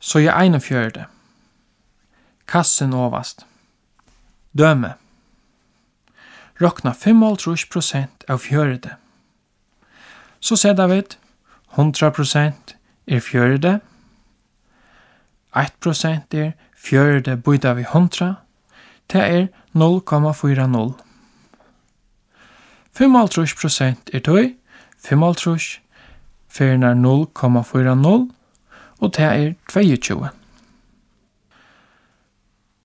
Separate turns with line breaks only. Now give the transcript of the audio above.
Så er 41. Kassen ovast. Døme. Rokna 55% av 40. Så setter vi 100% er 40. 1% er 40 byta vi 100. Det er 0,40. 55% er tøy. 55 ferner 0,40. Og det er 22.